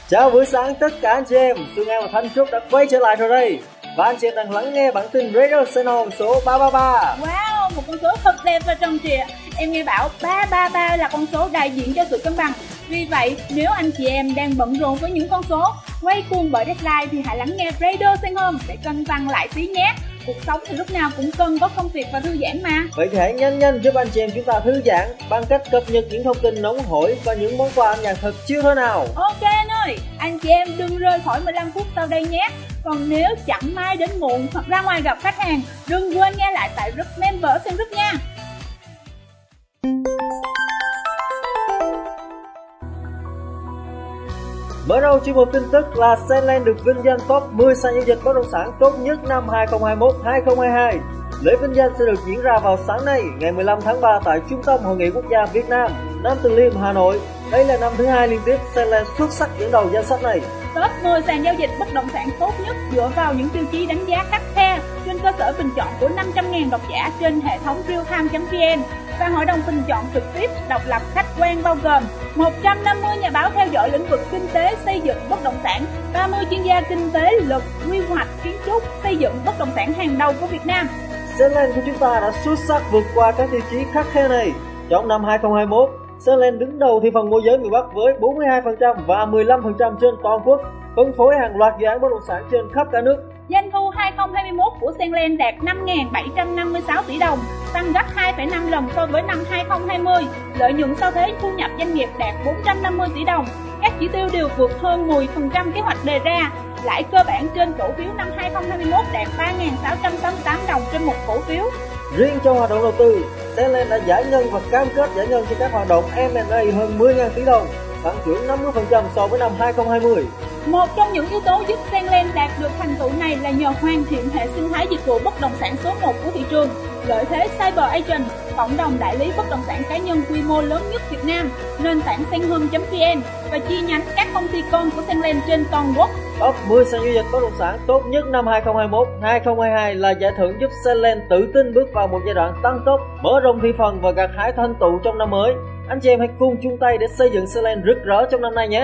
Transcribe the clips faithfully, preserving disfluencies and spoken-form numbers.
Chào buổi sáng tất cả anh chị em, Xuân An và Thanh Trúc đã quay trở lại rồi đây. Và anh chị em đang lắng nghe bản tin Radio Sài Gòn số ba ba ba. Wow, một con số thật đẹp và tròn trịa. Em nghe bảo ba ba ba là con số đại diện cho sự cân bằng. Vì vậy, nếu anh chị em đang bận rộn với những con số, quay cuồng bởi deadline thì hãy lắng nghe Radio Sài Gòn để cân bằng lại tí nhé. Cuộc sống thì lúc nào cũng cần có công việc và thư giãn mà. Vậy thì hãy nhanh nhanh giúp anh chị em chúng ta thư giãn bằng cách cập nhật những thông tin nóng hổi và những món quà âm nhạc thật chill thôi nào. Ok anh ơi, anh chị em đừng rời khỏi mười lăm phút sau đây nhé. Còn nếu chẳng may đến muộn hoặc ra ngoài gặp khách hàng, đừng quên nghe lại tại group member trên group nha. Mở đầu chuyên mục tin tức là Zenland được vinh danh top mười sàn giao dịch bất động sản tốt nhất năm hai không hai mốt hai không hai hai. Lễ vinh danh sẽ được diễn ra vào sáng nay, ngày mười lăm tháng ba tại Trung tâm Hội nghị Quốc gia Việt Nam, Nam Từ Liêm, Hà Nội. Đây là năm thứ hai liên tiếp Zenland xuất sắc dẫn đầu danh sách này. Top mười sàn giao dịch bất động sản tốt nhất dựa vào những tiêu chí đánh giá khắt khe trên cơ sở bình chọn của năm trăm nghìn độc giả trên hệ thống realtime chấm vn và hội đồng bình chọn trực tiếp độc lập khách quan bao gồm một trăm năm mươi nhà báo theo dõi lĩnh vực kinh tế, xây dựng, bất động sản, ba mươi chuyên gia kinh tế, luật, quy hoạch, kiến trúc, xây dựng, bất động sản hàng đầu của Việt Nam. Zenland của chúng ta đã xuất sắc vượt qua các tiêu chí khắt khe này. Trong năm hai không hai mốt, Zenland đứng đầu thị phần môi giới người Bắc với bốn mươi hai phần trăm và mười lăm phần trăm trên toàn quốc, phân phối hàng loạt dự án bất động sản trên khắp cả nước. Doanh thu hai không hai mốt của Zenland đạt năm nghìn bảy trăm năm mươi sáu tỷ đồng, tăng gấp hai phẩy năm lần so với năm hai không hai không. Lợi nhuận sau thuế thu nhập doanh nghiệp đạt bốn trăm năm mươi tỷ đồng. Các chỉ tiêu đều vượt hơn mười phần trăm kế hoạch đề ra. Lãi cơ bản trên cổ phiếu năm hai không hai mốt đạt ba nghìn sáu trăm sáu mươi tám đồng trên một cổ phiếu. Riêng trong hoạt động đầu tư, Zenland đã giải ngân và cam kết giải ngân cho các hoạt động em and a hơn mười nghìn tỷ đồng, tăng trưởng năm mươi phần trăm so với năm hai không hai không. Một trong những yếu tố giúp Zenland đạt được thành tựu này là nhờ hoàn thiện hệ sinh thái dịch vụ bất động sản số một của thị trường, lợi thế Cyber Agent, cộng đồng đại lý bất động sản cá nhân quy mô lớn nhất Việt Nam, nền tảng senhome chấm vn và chi nhánh các công ty con của Zenland trên toàn quốc. Top mười sàn giao dịch bất động sản tốt nhất năm hai không hai mốt hai không hai hai là giải thưởng giúp Zenland tự tin bước vào một giai đoạn tăng tốc, mở rộng thị phần và gặt hái thành tựu trong năm mới. Anh chị em hãy cùng chung tay để xây dựng Zenland rực rỡ trong năm nay nhé.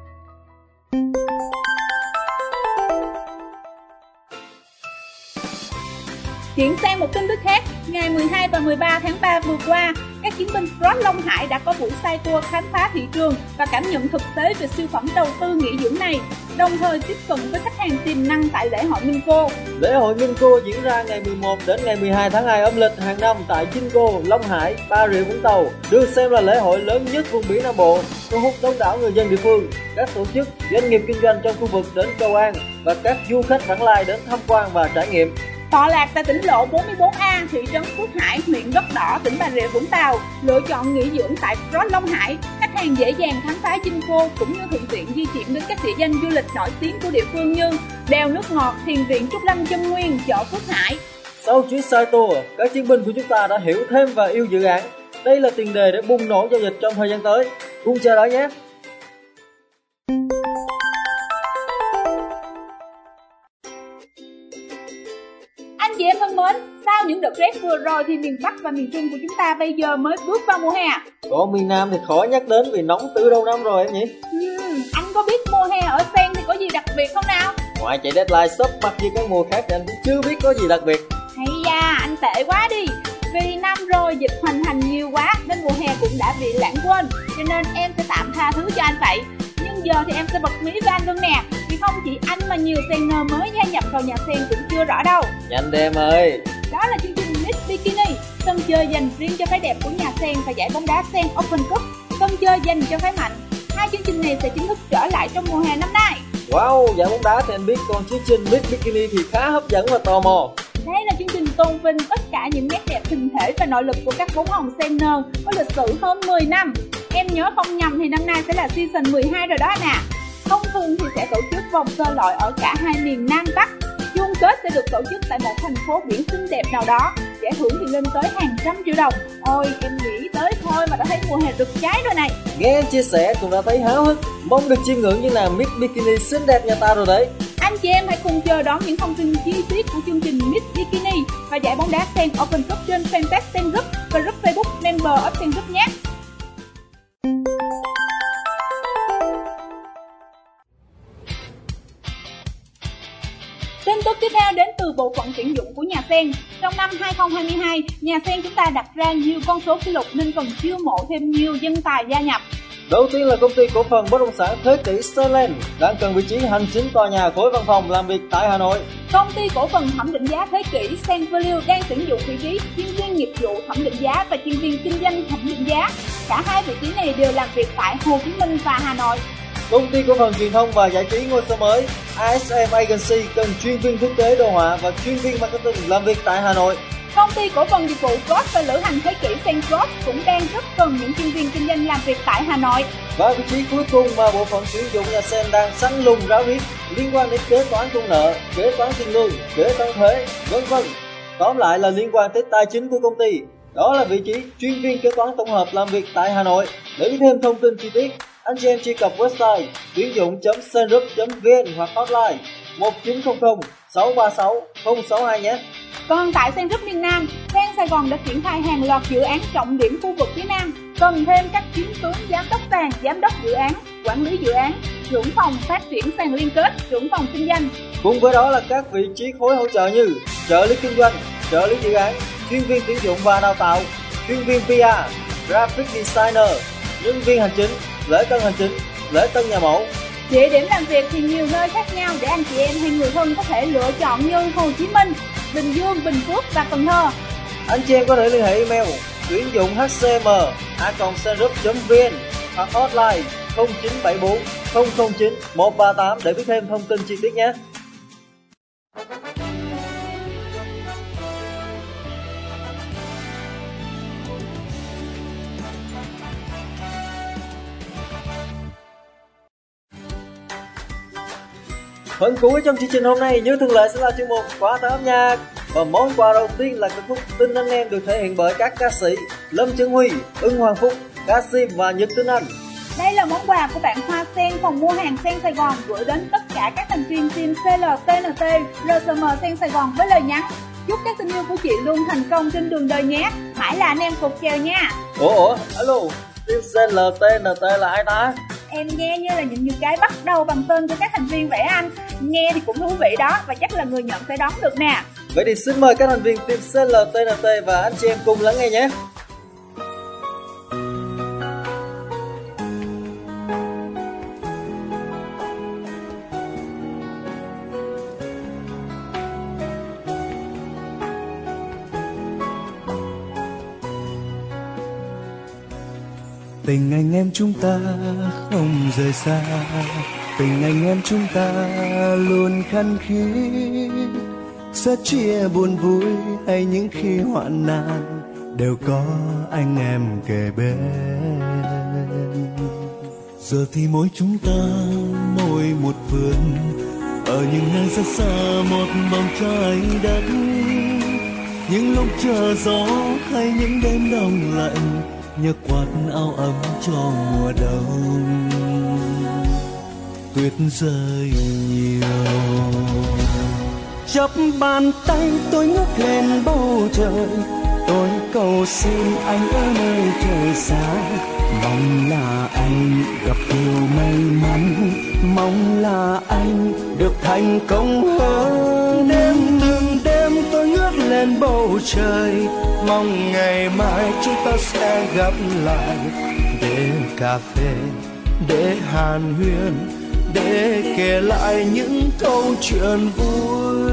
Chuyển sang một tin tức khác, ngày mười hai và mười ba tháng ba vừa qua, các chiến binh Cross Long Hải đã có buổi side tour khám phá thị trường và cảm nhận thực tế về siêu phẩm đầu tư nghỉ dưỡng này, đồng thời tiếp cận với khách hàng tiềm năng tại lễ hội Minco. Lễ hội Minco diễn ra ngày mười một đến ngày mười hai tháng hai âm lịch hàng năm tại Chinco, Long Hải, Bà Rịa Vũng Tàu, được xem là lễ hội lớn nhất vùng biển Nam Bộ, thu hút đông đảo người dân địa phương, các tổ chức, doanh nghiệp kinh doanh trong khu vực đến cầu an và các du khách vãng lai đến tham quan và trải nghiệm. Tọa lạc tại tỉnh lộ bốn mươi bốn A, thị trấn Phước Hải, huyện Đất Đỏ, tỉnh Bà Rịa Vũng Tàu, lựa chọn nghỉ dưỡng tại Cross Long Hải, khách hàng dễ dàng khám phá Chinco cũng như thuận tiện di chuyển đến các địa danh du lịch nổi tiếng của địa phương như đèo nước ngọt, thiền viện Trúc Lâm Chân Nguyên, chợ Phước Hải. Sau chuyến side tour, các chiến binh của chúng ta đã hiểu thêm và yêu dự án. Đây là tiền đề để bùng nổ giao dịch trong thời gian tới. Cùng chờ đợi nhé. Anh chị em thân mến, sau những đợt rét vừa rồi thì miền Bắc và miền Trung của chúng ta bây giờ mới bước vào mùa hè. Còn miền Nam thì khó nhắc đến vì nóng từ đầu năm rồi em nhỉ? Uhm, anh có biết mùa hè ở Sen thì có gì đặc biệt không nào? Ngoài chạy deadline sắp mặt như các mùa khác thì anh cũng chưa biết có gì đặc biệt. Hay da, anh tệ quá đi. Vì năm rồi dịch hoành hành nhiều quá nên mùa hè cũng đã bị lãng quên, cho nên em sẽ tạm tha thứ cho anh vậy. Nhưng giờ thì em sẽ bật mí với anh luôn nè, vì không chỉ anh mà nhiều sener mới gia nhập vào nhà sen cũng chưa rõ đâu. Nhanh đi em ơi. Đó là chương trình Miss Bikini, sân chơi dành riêng cho phái đẹp của nhà sen và giải bóng đá Sen Open Cup, sân chơi dành cho phái mạnh. Hai chương trình này sẽ chính thức trở lại trong mùa hè năm nay. Wow, giải bóng đá thì anh biết, còn chương trình Miss Bikini thì khá hấp dẫn và tò mò. Đây là chương trình tôn vinh tất cả những nét đẹp hình thể và nội lực của các bóng hồng sener có lịch sử hơn mười năm. Em nhớ không nhầm thì năm nay sẽ là season mười hai rồi đó anh ạ. Thông thường thì sẽ tổ chức vòng sơ loại ở cả hai miền Nam Bắc. Chung kết sẽ được tổ chức tại một thành phố biển xinh đẹp nào đó. Giải thưởng thì lên tới hàng trăm triệu đồng. Ôi em nghĩ tới thôi mà đã thấy mùa hè rực cháy rồi này. Nghe em chia sẻ cũng đã thấy háo hức, mong được chiêm ngưỡng như là Miss Bikini xinh đẹp nhà ta rồi đấy. Anh chị em hãy cùng chờ đón những thông tin chi tiết của chương trình Miss Bikini và giải bóng đá Sen Open Cup trên fanpage Sen Group và group Facebook Member of Sen Group nhé. tức tiếp theo đến từ bộ phận tuyển dụng của Nhà Sen. Trong năm hai không hai hai, Nhà Sen chúng ta đặt ra nhiều con số kỷ lục nên cần chiêu mộ thêm nhiều nhân tài gia nhập. Đầu tiên là công ty cổ phần bất động sản Thế Kỷ Sunland đang cần vị trí hành chính tòa nhà khối văn phòng làm việc tại Hà Nội. Công ty cổ phần thẩm định giá Thế Kỷ Saint Value đang tuyển dụng vị trí chuyên viên nghiệp vụ thẩm định giá và chuyên viên kinh doanh thẩm định giá. Cả hai vị trí này đều làm việc tại Hồ Chí Minh và Hà Nội. Công ty cổ phần truyền thông và giải trí ngôi sao mới a ét em Agency cần chuyên viên thiết kế đồ họa và chuyên viên marketing làm việc tại Hà Nội. Công ty cổ phần dịch vụ Cross và lữ hành Thế Kỷ Saint Cross cũng đang rất cần những chuyên viên kinh doanh làm việc tại Hà Nội. Và vị trí cuối cùng mà bộ phận tuyển dụng Nhà Sen đang săn lùng ráo riết liên quan đến kế toán công nợ, kế toán tiền lương, kế toán thuế, vân vân. Tóm lại là liên quan tới tài chính của công ty. Đó là vị trí chuyên viên kế toán tổng hợp làm việc tại Hà Nội. Để biết thêm thông tin chi tiết, anh chị em truy cập website tuyển dụng chấm senrup chấm vn hoặc hotline một chín không không sáu ba sáu không sáu hai nhé. Còn tại Senrup miền Nam, Sen Sài Gòn đã triển khai hàng loạt dự án trọng điểm khu vực phía Nam, cần thêm các chiến tướng giám đốc sàn, giám đốc dự án, quản lý dự án, trưởng phòng phát triển sàn liên kết, trưởng phòng kinh doanh. Cùng với đó là các vị trí khối hỗ trợ như trợ lý kinh doanh, trợ lý dự án, chuyên viên tuyển dụng và đào tạo, chuyên viên pê e, graphic designer, nhân viên hành chính, lễ tân hành chính, lễ tân nhà mẫu. Địa điểm làm việc thì nhiều nơi khác nhau để anh chị em hay người thân có thể lựa chọn như Hồ Chí Minh, Bình Dương, Bình Phước và Cần Thơ. Anh chị em có thể liên hệ email tuyển dụng h c m a còng senrup chấm vn hoặc hotline không chín bảy bốn không không chín một ba tám để biết thêm thông tin chi tiết nhé. Phần cuối trong chương trình hôm nay như thường lệ sẽ là chuyên mục quà tặng âm nhạc. Và món quà đầu tiên là ca khúc Tin Anh Em được thể hiện bởi các ca sĩ Lâm Trấn Huy, Ưng Hoàng Phúc, Kasim và Nhật Tinh Anh. Đây là món quà của bạn Hoa Sen, phòng mua hàng Sen Sài Gòn gửi đến tất cả các thành viên team xê lờ tê en tê, rờ xê em Sen Sài Gòn với lời nhắn: chúc các tình yêu của chị luôn thành công trên đường đời nhé, mãi là anh em cột kèo nha. Ủa ủa, alo, team xê lờ tê en tê là ai ta? Em nghe như là những những cái bắt đầu bằng tên của các thành viên vậy anh. Nghe thì cũng thú vị đó, và chắc là người nhận sẽ đoán được nè. Vậy thì xin mời các thành viên team xê lờ tê en tê và anh chị em cùng lắng nghe nhé. Tình anh em chúng ta không rời xa, tình anh em chúng ta luôn khăng khít, sẽ chia buồn vui hay những khi hoạn nạn đều có anh em kề bên. Giờ thì mỗi chúng ta mỗi một vườn, ở những nơi rất xa một vòng trái đất, những lúc chờ gió hay những đêm đông lạnh, nhớ quạt áo ấm cho mùa đông. Tuyết rơi nhiều, chắp bàn tay tôi ngước lên bầu trời, tôi cầu xin anh ở nơi trời xa, mong là anh gặp điều may mắn, mong là anh được thành công hơn. Đêm từng đêm tôi ngước lên bầu trời, mong ngày mai chúng ta sẽ gặp lại, để cà phê, để hàn huyên, để kể lại những câu chuyện vui.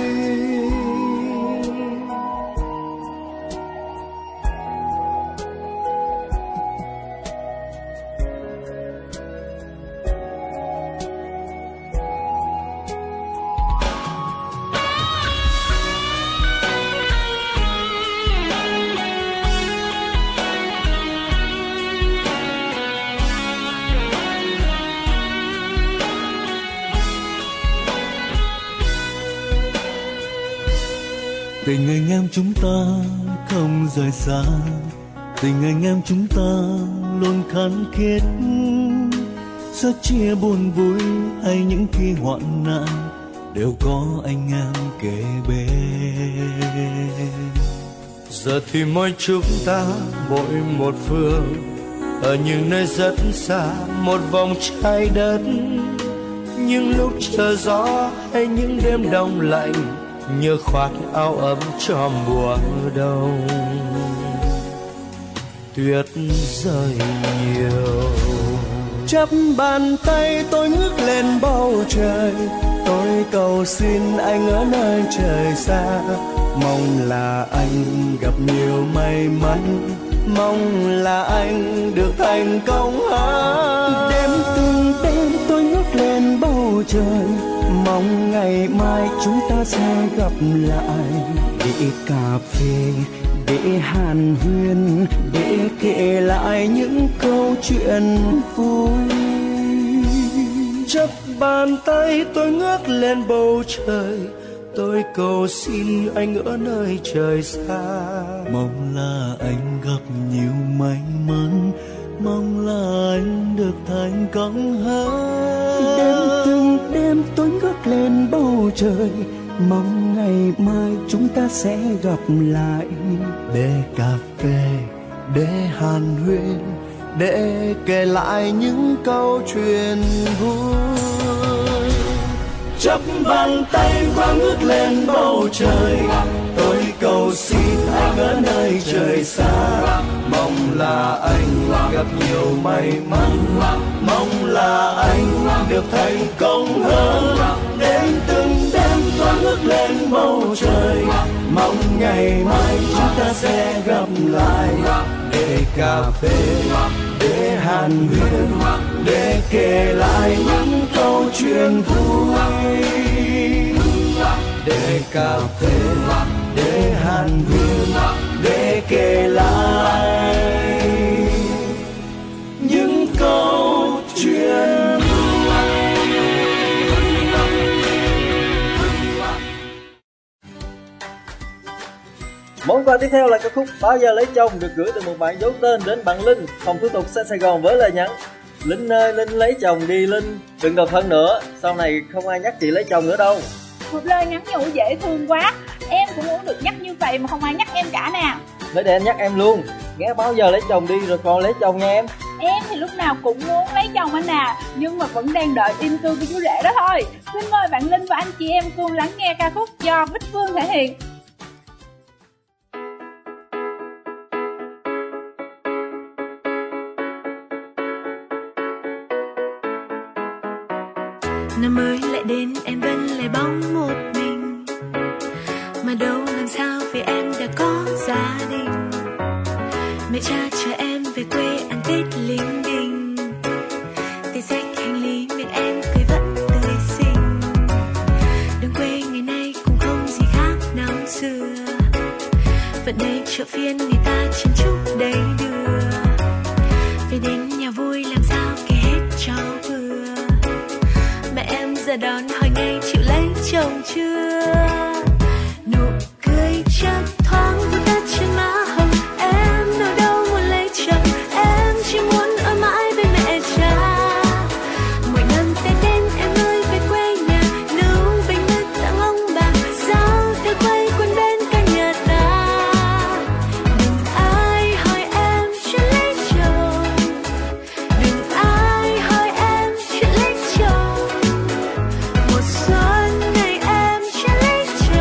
Tình anh em chúng ta không rời xa, tình anh em chúng ta luôn khăng khít, sẽ chia buồn vui hay những khi hoạn nạn đều có anh em kề bên. Giờ thì mỗi chúng ta mỗi một phương, ở những nơi rất xa một vòng trái đất, những lúc chờ gió hay những đêm đông lạnh, nhớ khoác áo ấm cho mùa đông. Tuyết rơi nhiều, chắp bàn tay tôi ngước lên bầu trời, tôi cầu xin anh ở nơi trời xa, mong là anh gặp nhiều may mắn, mong là anh được thành công hát. Đêm từng đêm tôi ngước lên bầu trời, mong ngày mai chúng ta sẽ gặp lại, để cà phê, để hàn huyên, để kể lại những câu chuyện vui. Chắp bàn tay tôi ngước lên bầu trời, tôi cầu xin anh ở nơi trời xa, mong là anh gặp nhiều may mắn, mong là anh được thành công hết. Đêm từng đêm tôi ngước lên bầu trời, mong ngày mai chúng ta sẽ gặp lại, để cà phê, để hàn huyên, để kể lại những câu chuyện vui. Chắp bàn tay qua ngước lên bầu trời, tôi cầu xin anh ở nơi trời xa, mong là anh gặp nhiều may mắn, mong là anh được thành công hơn. Đêm từng đêm tôi ngước lên bầu trời, mong ngày mai chúng ta sẽ gặp lại, để cà phê, để hàn huyên, để kể lại những câu chuyện vui. Để cà phê, để hàn huyên, để kể lại những câu chuyện. Món quà tiếp theo là ca khúc Bao Giờ Lấy Chồng, được gửi từ một bạn giấu tên đến bạn Linh, phòng thủ tục xe Sài Gòn, với lời nhắn: Linh ơi, Linh lấy chồng đi Linh, đừng độc thân nữa, sau này không ai nhắc chị lấy chồng nữa đâu. Một lời nhắn nhủ dễ thương quá, em cũng muốn được nhắc như vậy mà không ai nhắc em cả nè. Để để anh nhắc em luôn, nghe bao giờ lấy chồng đi rồi còn lấy chồng nha em. Em thì lúc nào cũng muốn lấy chồng anh à, nhưng mà vẫn đang đợi tin cư của chú rể đó thôi. Xin mời bạn Linh và anh chị em cùng lắng nghe ca khúc do Bích Phương thể hiện. Năm mới lại đến em vẫn lại bóng một mình, mà đâu làm sao vì em đã có gia đình. Mẹ cha chờ em về quê ăn Tết linh đình, tay xách hành lý miệng em cười vẫn tươi xinh. Đường quê ngày nay cũng không gì khác năm xưa, vẫn đây chợ phiên người ta chen chúc đầy đưa. Về đến nhà vui làm sao kể hết cho vừa, mẹ em giờ đón hỏi ngay chịu lấy chồng chưa. Nụ cười chớp thoáng vút tắt trên má hồng, em đâu đâu muốn lấy chồng, em chỉ muốn ở mãi bên mẹ cha. Mỗi năm Tết đến em ơi về quê nhà, nấu bánh mứt tặng ông bà, giao theo quay quần bên cả nhà ta. Đừng ai hỏi em chuyện lấy chồng, đừng ai hỏi em chuyện lấy chồng. Mùa xuân này em chưa lấy chồng,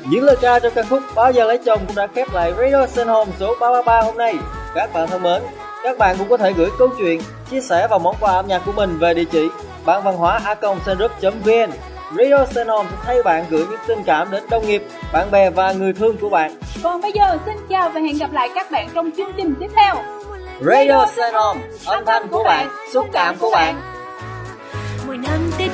Những lời ca trong ca khúc Bao Giờ Lấy Chồng cũng đã khép lại Radio Send Home số ba ba ba hôm nay. Các bạn thân mến, các bạn cũng có thể gửi câu chuyện, chia sẻ và món quà âm nhạc của mình về địa chỉ ban văn hóa a còng sendgroup chấm vn. Radio Send Home sẽ thay bạn gửi những tình cảm đến đồng nghiệp, bạn bè và người thương của bạn. Còn bây giờ xin chào và hẹn gặp lại các bạn trong chương trình tiếp theo. Radio Send Home, âm thanh của bạn, xúc cảm của bạn. Mỗi năm